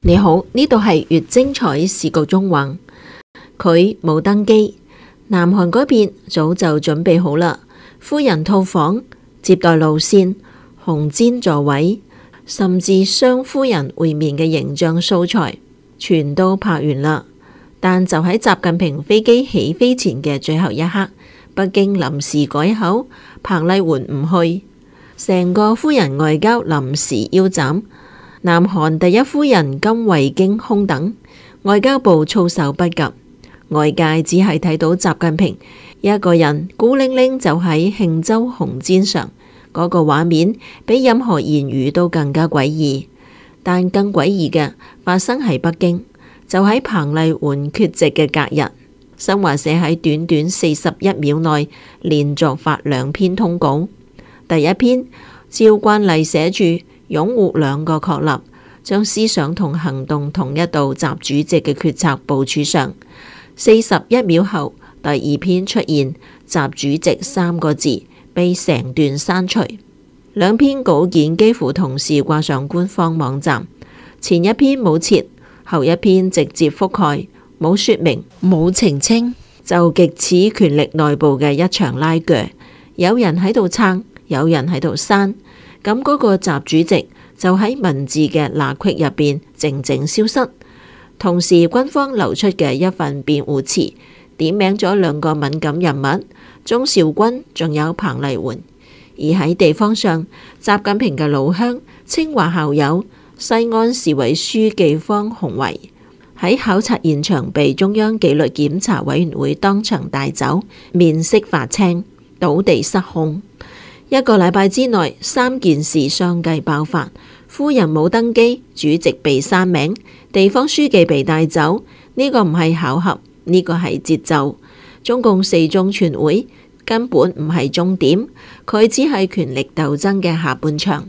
你好，呢度係越精彩時局中橫。佢冇登機，南韓嗰邊早就準備好啦。夫人套房、接待路線、紅氈座位，甚至雙夫人會面嘅形象素材，全都拍完啦。但就喺習近平飛機起飛前嘅最後一刻，北京臨時改口，彭麗媛唔去，成個夫人外交臨時腰斬。南韓第一夫人金惠京空等，外交部措手不及，外界只係睇到習近平一個人孤零零就喺慶州紅氈上，嗰個畫面比任何言語都更加詭異。但更詭異嘅發生喺北京，就喺彭麗媛缺席嘅隔日，新華社喺短短41秒內連續發2篇通稿。第一篇照慣例寫住擁護2個確立，將思想同行動統一到習主席嘅決策部署上。41秒後，第二篇出現習主席3個字，被成段刪除。2篇稿件幾乎同時掛上官方網站，前一篇冇切，後一篇直接覆蓋，冇說明，冇澄清，就極似權力內部嘅一場拉鋸。有人喺度撐，有人喺度刪。咁嗰個習主席就喺文字嘅罅隙入邊靜靜消失。同時，軍方流出嘅一份辯護詞，點名咗2個敏感人物：鍾肇軍，仲有彭麗媛。而喺地方上，習近平嘅老鄉、清華校友、西安市委書記方鴻維喺考察現場被中央紀律檢查委員會當場帶走，面色發青，倒地失控。1個禮拜之內，3件事相繼爆發：夫人冇登機，主席被刪名，地方書記被帶走。呢個唔係巧合，呢個係節奏。中共4中全會根本唔係終點，佢只係權力鬥爭嘅下半場。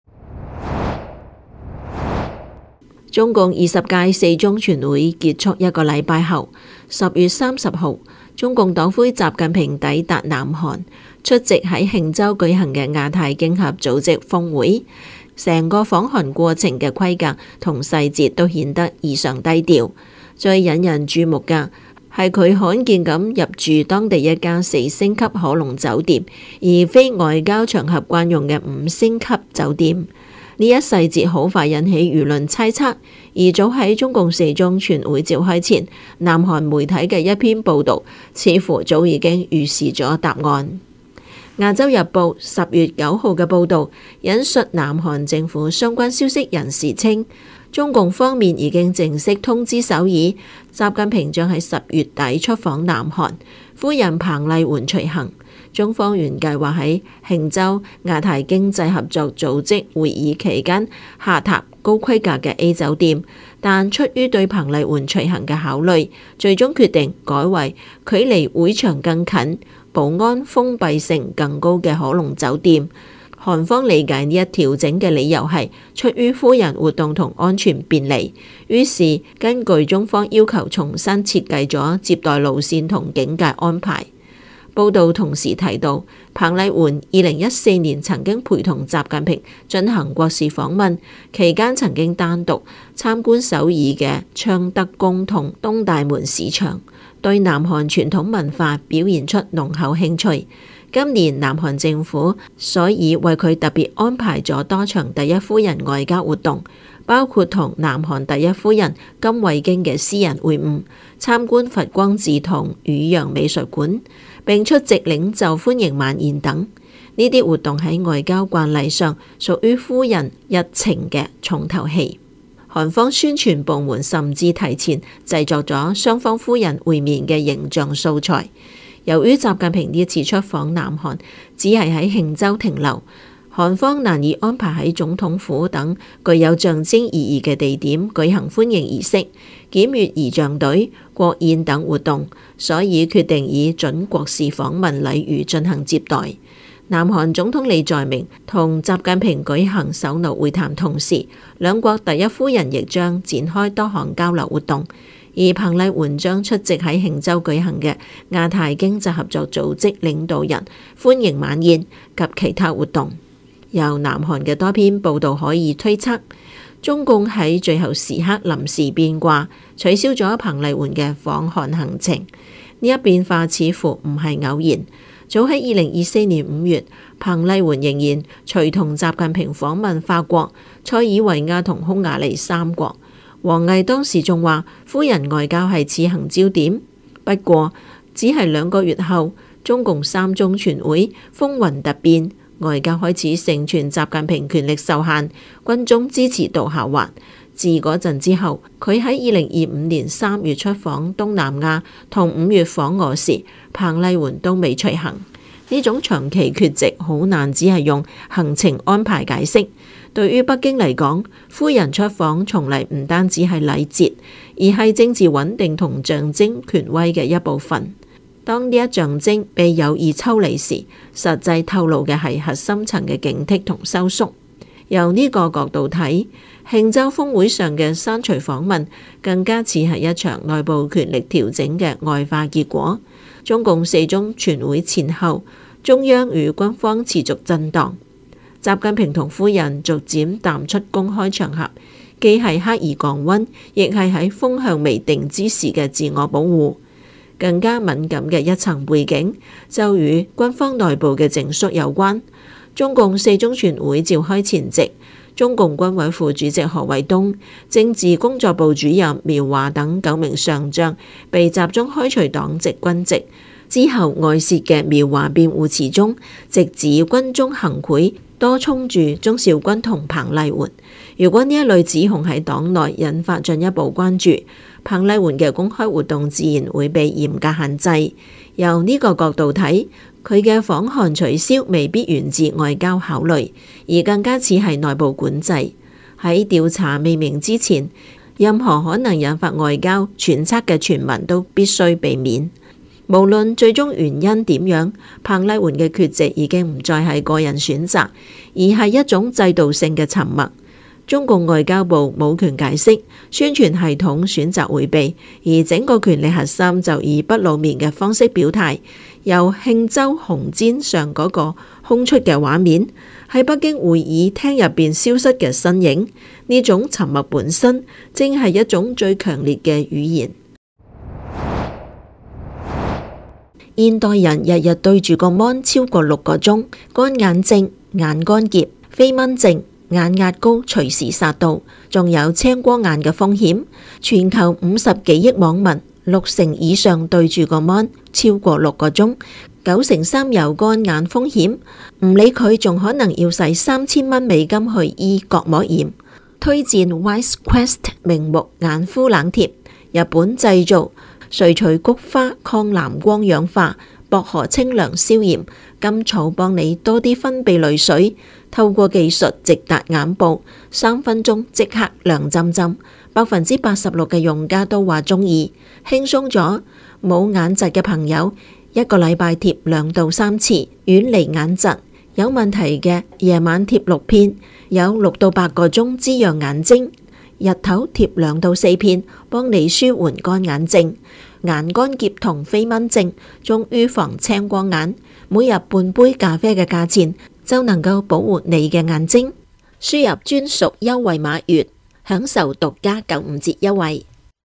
中共20屆4中全會結束1個禮拜後，10月30號，中共黨魁習近平抵達南韓，出席喺慶州舉行嘅亞太經合組織峰會。成個訪韓過程嘅規格同細節都顯得異常低調。最引人注目嘅係佢罕見咁入住當地一家4星級可隆酒店，而非外交場合慣用嘅5星級酒店。呢一細節好快引起輿論猜測，而早喺中共4中全會召開前，南韓媒體嘅一篇報導似乎早已經預示咗答案。亞洲日報10月9號嘅報導引述南韓政府相關消息人士稱，中共方面已經正式通知首爾，習近平將喺10月底出訪南韓，夫人彭麗媛隨行。中方原計劃喺慶州亞太經濟合作組織會議期間下榻高規格嘅 A 酒店，但出於對彭麗媛隨行嘅考慮，最終決定改為距離會場更近、保安封閉性更高嘅可隆酒店。韓方理解呢一調整嘅理由係出於夫人活動同安全便利，於是根據中方要求重新設計咗接待路線同境界安排。報道同時提到，彭麗媛2014年曾經陪同習近平進行國事訪問，期間曾經單獨參觀首爾嘅昌德宮同東大門市場，對南韓傳統文化表現出濃厚興趣。今年南韓政府所以為佢特別安排咗多場第一夫人外交活動，包括同南韓第一夫人金惠京嘅私人會晤、參觀佛光寺同汝陽美術館，並出席領袖歡迎晚宴等。呢啲活動喺外交慣例上屬於夫人日程嘅重頭戲。韓方宣傳部門甚至提前製作咗雙方夫人會面嘅形象素材。由於習近平呢次出訪南韓只係喺慶州停留，韓方難以安排喺總統府等具有象徵意義嘅地點舉行歡迎儀式、檢閱儀仗隊、國宴等活動，所以決定以準國事訪問禮遇進行接待。南韓總統李在明同習近平舉行首腦會談，同時兩國第一夫人亦將展開多項交流活動。而彭麗媛將出席喺慶州舉行嘅亞太經濟合作組織領導人歡迎晚宴及其他活動。由南韓嘅多篇報導可以推測， 中共喺最後時刻臨時變卦，取消咗彭麗媛嘅訪韓行程。呢一變化似乎唔係偶然。早喺2024年5月，彭麗媛仍然隨同習近平訪問法國、塞爾維亞同匈牙利3國。王毅當時仲話夫人外交係此行焦點。不過只係2個月後，中共3中全會風雲突變，外交開始盛傳習近平權力受限，軍中支持度下滑。自嗰陣之後，佢喺2025年3月出訪東南亞同5月訪俄時，彭麗媛都未隨行。呢種長期缺席好難只係用行程安排解釋。對於北京嚟講，夫人出訪從嚟唔單止係禮節，而係政治穩定同象徵權威嘅一部分。當呢一象徵被有意抽離時，實際透露嘅係核心層嘅警惕同收縮。由呢個角度睇，慶州峰會上嘅刪除訪問更加似係一場內部權力調整嘅外化結果。中共4中全會前後，中央與軍方持續震盪，習近平同夫人逐漸淡出公開場合，既係刻意降溫，亦係喺風向未定之時嘅自我保護。更加敏感嘅一層背景就與軍方內部嘅整肅有關。中共4中全會召開前夕，中共軍委副主席何衛東、政治工作部主任苗華等9名上將被集中開除黨籍軍籍。之後外泄嘅苗華辯護詞中，直指軍中行賄多衝住鍾肇軍同彭麗媛。如果呢一類指控喺黨內引發進一步關注，彭麗媛嘅公開活動自然會被嚴格限制。由呢個角度睇，佢嘅訪韓取消未必源自外交考慮，而更加似係內部管制。喺調查未明之前，任何可能引發外交揣測嘅傳聞都必須避免。無論最終原因點樣，彭麗媛嘅缺席已經唔再係個人選擇，而係一種制度性嘅沉默。中共外交部冇權解釋，宣傳系統選擇迴避，而整個權力核心就以不露面嘅方式表態。由慶州紅氈上嗰個空出嘅畫面，喺北京會議廳入邊消失嘅身影，呢種沉默本身正係一種最強烈嘅語言。現代人日日對住個 mon 超過6個鐘，乾眼症、眼乾澀、飛蚊症、眼壓高隨時殺到，仲有青光眼嘅風險。全球50幾億網民，6成以上對住個 mon超過6個鐘，9成3有乾眼風險。唔理佢，仲可能要使3000蚊美金去醫角膜炎。推薦 Wise Quest 明目眼敷冷貼，日本製造，萃取菊花抗藍光氧化，薄荷清涼消炎，甘草幫你多啲分泌淚水，透過技術直達眼部，3分鐘即刻涼浸浸。86%嘅用家都話鍾意，輕鬆咗。冇眼疾嘅朋友，1個禮拜貼2到3次，遠離眼疾。有問題嘅夜晚貼6片，有6到8個鐘滋養眼睛。日頭貼2到4片，幫你舒緩乾眼症、眼乾澀同飛蚊症，仲預防青光眼。每日半杯咖啡嘅價錢就能夠保護你嘅眼睛。輸入專屬優惠碼月，享受獨家95折優惠。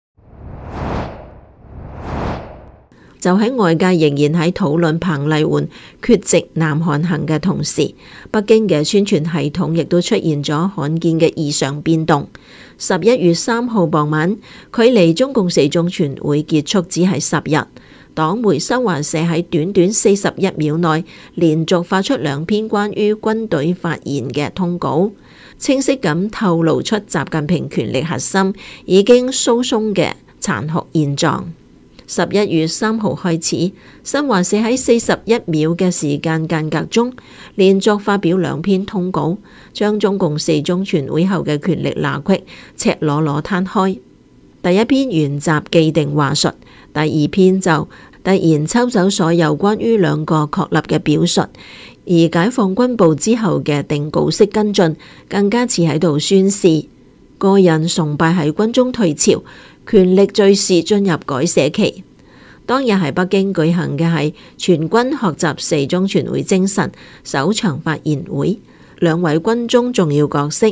就喺外界仍然喺討論彭麗媛缺席南韓行嘅同時，北京嘅宣傳系統亦都出現咗罕見嘅異常變動。11月3號傍晚，距離中共4中全會結束只係10日，黨媒新華社喺短短41秒內連續發出2篇關於軍隊發言嘅通稿，清晰咁透露出習近平權力核心已經疏鬆嘅殘酷現狀。11月3號開始，新華社喺41秒嘅時間間隔中，連續發表2篇通稿，將中共4中全會後嘅權力罅隙赤裸裸攤開。第一篇沿襲既定話術，第二篇就突然抽走所有關於2個確立嘅表述，而解放軍部之後嘅定稿式跟進，更加似喺度宣示個人崇拜喺軍中退潮，權力敘事進入改寫期。當日喺北京舉行嘅係全軍學習4中全會精神首場發言會，2位軍中重要角色，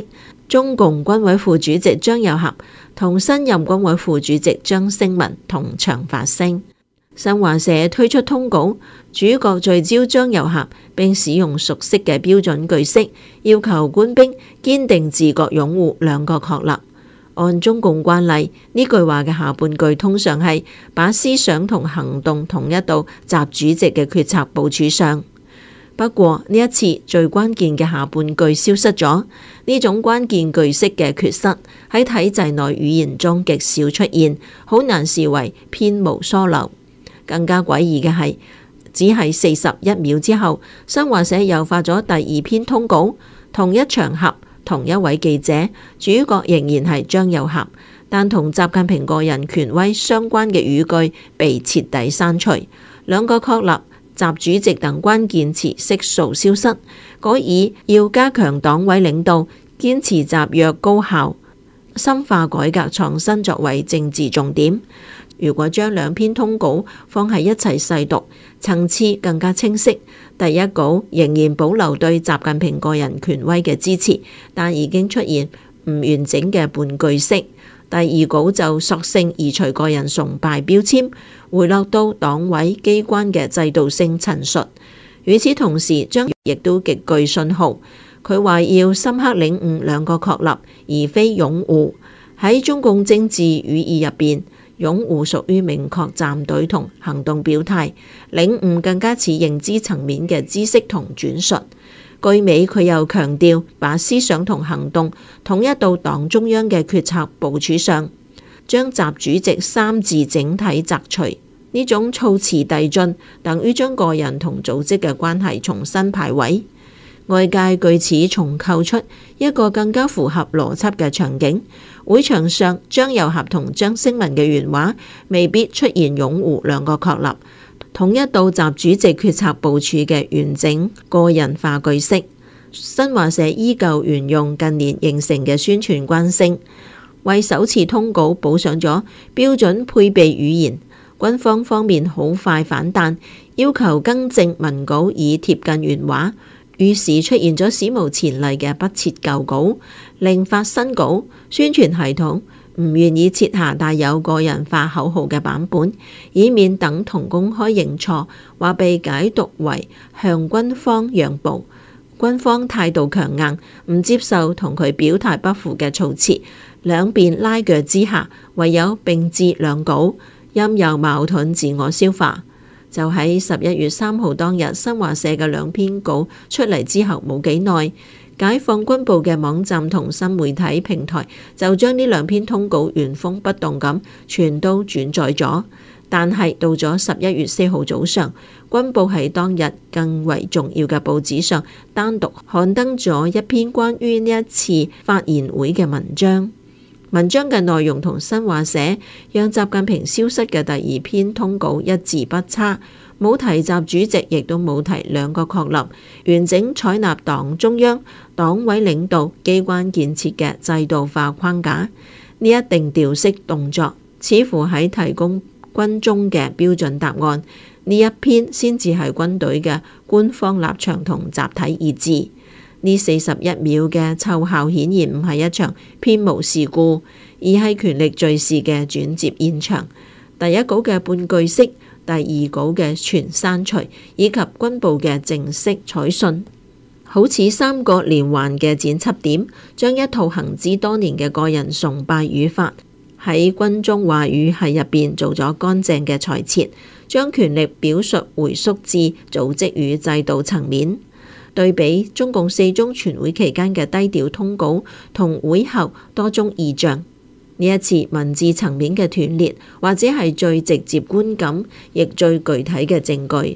中共軍委副主席張又俠同新任軍委副主席張升民同場發聲。新華社推出通稿，主角聚焦張又俠，並使用熟悉嘅標準句式，要求官兵堅定自覺擁護兩個確立。按中共慣例，呢句話嘅下半句通常係把思想同行動統一到習主席嘅決策部署上。不過呢一次最關鍵嘅下半句消失咗，呢種關鍵句式嘅缺失喺體制內語言中極少出現，好難視為編無疏漏。更加詭異嘅係，只係41秒之後，新華社又發咗第二篇通稿，同一場合，同一位記者，主角仍然係張又俠，但同習近平個人權威相關嘅語句被徹底刪除，兩個確立、習主席等關鍵詞悉數消失，改以要加強黨委領導，堅持集約高效、深化改革創新作為政治重點。如果將兩篇通稿放喺一齊細讀，層次更加清晰。第一稿仍然保留對習近平個人權威嘅支持，但已經出現唔完整嘅半句式。第二稿就索性移除個人崇拜標籤，回落到黨委機關嘅制度性陳述。與此同時，張亦都極具信號，佢話要深刻領悟兩個確立，而非擁護。喺中共政治語義入邊，擁護屬於明確站隊同行動表態，領悟更加似認知層面嘅知識同轉述。句尾佢又強調把思想同行動統一到黨中央嘅決策部署上，將習主席三字整體摘除。呢種措辭遞進，等於將個人同組織嘅關係重新排位。外界據此重構出一個更加符合邏輯嘅場景：會場上張又俠同張升民嘅原話未必出現擁護兩個確立，統一到習主席決策部署嘅完整個人化句式。新華社依舊沿用近年形成嘅宣傳慣性，為首次通稿補上咗標準配備語言。軍方方面好快反彈，要求更正文稿以貼近原話。於是出現咗史無前例嘅不設舊稿、另發新稿。宣傳系統唔願意設下帶有個人化口號嘅版本，以免等同公開認錯，或被解讀為向軍方讓步。軍方態度強硬，唔接受同佢表態不符嘅措辭，兩邊拉鋸之下，唯有並置兩稿，任由矛盾自我消化。就喺11月3號當日，新華社嘅兩篇稿出嚟之後冇幾耐，解放軍部嘅網站同新媒體平台就將呢兩篇通稿原封不動咁全都轉載咗。但係到咗11月4號早上，軍部喺當日更為重要嘅報紙上單獨刊登咗一篇關於呢一次發言會嘅文章。文章嘅內容同新華社讓習近平消失嘅第二篇通稿一字不差，冇提習主席，亦都冇提兩個確立，完整採納黨中央、黨委領導機關建設嘅制度化框架。呢一定調式動作，似乎喺提供軍中嘅標準答案。呢一篇先至係軍隊嘅官方立場同集體意志。呢41秒嘅湊效顯然唔係一場編無事故，而係權力敘事嘅轉接現場。第一稿嘅半句式，第二稿嘅全刪除，以及軍部嘅正式採信，好似三個連環嘅剪輯點，將一套行之多年嘅個人崇拜語法喺軍中話語系入邊做咗乾淨嘅裁切，將權力表述回縮至組織與制度層面。對比中共4中全會期間嘅低調通稿同會後多宗異象，呢一次文字層面嘅斷裂，或者係最直接觀感，亦最具體嘅證據。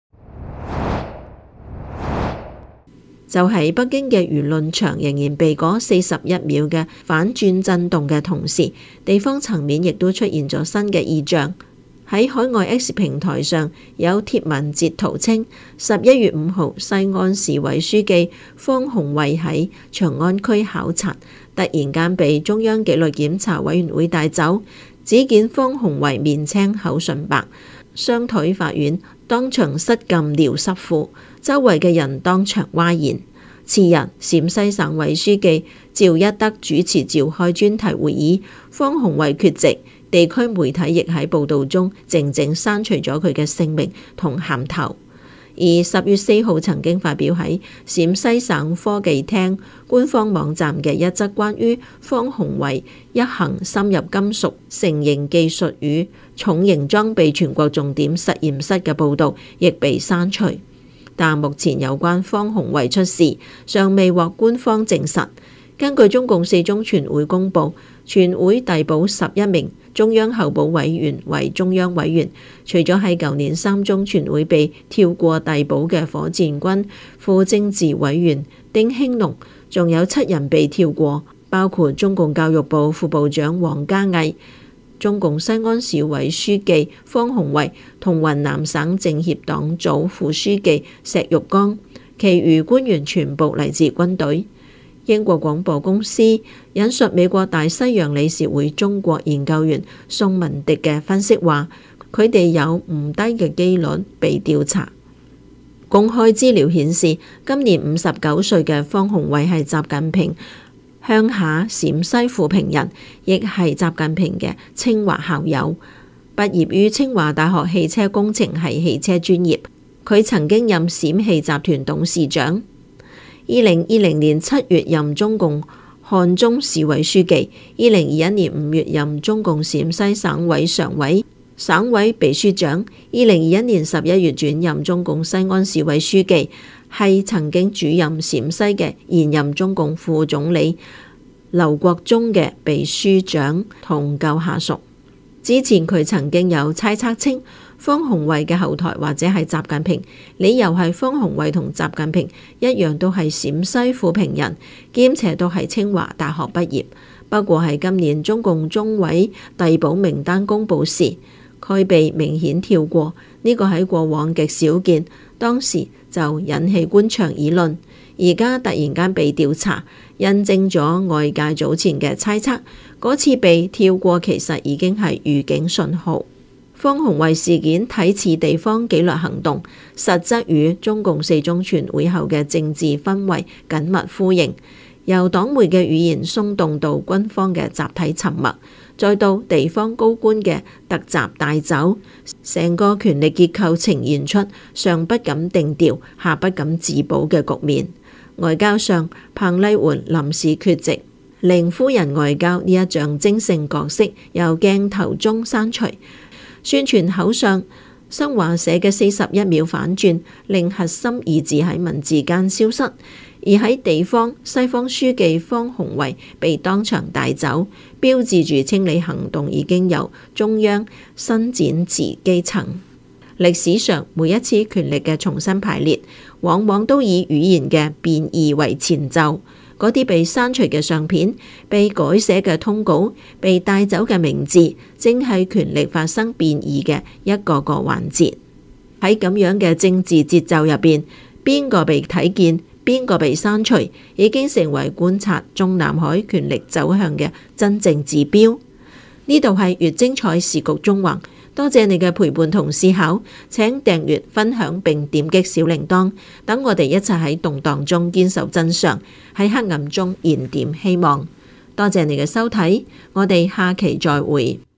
就喺北京嘅輿論場仍然被嗰41秒嘅反轉震動嘅同時，地方層面亦都出現咗新嘅異象。喺海外 X 平台上有貼文截圖稱，11月5號西安市委書記方鴻慧喺長安區考察，突然間被中央紀律檢查委員會帶走。只見方鴻慧面青口唇白，雙腿法院當場失禁尿濕褲，周圍嘅人當場嘩然。 次日，陝西省委書記趙一德主持召開專題會議，方鴻惠缺席，地區媒體亦喺報導中靜靜刪除咗佢嘅姓名同銜頭。而10月4號曾經發表喺陝西省科技廳官方網站嘅一則關於方鴻惠一行深入金屬成形技術與重型裝備全國重點實驗室嘅報導，亦被刪除。但目前有關方鴻惠出事尚未獲官方證實。根據中共四中全會公佈，全會遞補11名中央候補委員為中央委員，除咗喺舊年3中全會被跳過遞補嘅火箭軍副政治委員丁興農，仲有7人被跳過，包括中共教育部副部長王嘉毅、中共西安市委書記方鴻惠同雲南省政協黨組副書記石玉剛，其餘官員全部嚟自軍隊。英國廣播公司引述美國大西洋理事會中國研究員宋文迪嘅分析話，佢哋有唔低嘅機率被調查。公開資料顯示，今年59歲嘅方鴻惠係習近平鄉下陝西富平人，亦係習近平嘅清華校友，畢業於清華大學汽車工程系汽車專業。佢曾經任陝汽集團董事長。2020年7月任中共漢中市委書記，2021年5月任中共陝西省委常委、省委秘書長，2021年11月轉任中共西安市委書記，係曾經主任陝西嘅現任中共副總理劉國中嘅秘書長同舊下屬。之前佢曾經有猜測稱方鴻惠嘅後台或者係習近平，理由係方鴻惠同習近平一樣都係陝西富平人，兼且都係清華大學畢業。不過喺今年中共中委遞補名單公佈時，佢被明顯跳過，呢個喺過往極少見，當時就引起官場議論。而家突然間被調查，印證咗外界早前嘅猜測，嗰次被跳過其實已經係預警信號。方鴻惠事件睇似地方紀律行動，實則與中共四中全會後嘅政治氛圍緊密呼應，由黨媒嘅語言鬆動到軍方嘅集體沉默，再到地方高官嘅突襲帶走，成個權力結構呈現出上不敢定調，下不敢自保嘅局面。外交上，彭麗媛臨時缺席，令夫人外交呢一象徵性角色由鏡頭中刪除。宣傳口上，新華社嘅41秒反轉，令核心二字喺文字間消失。而喺地方，西方書記方鴻惠被當場帶走，標誌住清理行動已經由中央伸展至基層。歷史上每一次權力嘅重新排列，往往都以語言嘅變異為前奏。嗰啲被刪除嘅相片、被改寫嘅通稿、被帶走嘅名字，正係權力發生變異嘅一個個環節。喺咁樣嘅政治節奏入邊，邊個被睇見，邊個被刪除，已經成為觀察中南海權力走向嘅真正指標。呢度係越精彩時局中橫。多謝你嘅陪伴同思考，請訂閱、分享並點擊小鈴鐺，等我哋一齊喺動盪中堅守真相，喺黑暗中燃點希望。多謝你嘅收睇，我哋下期再會。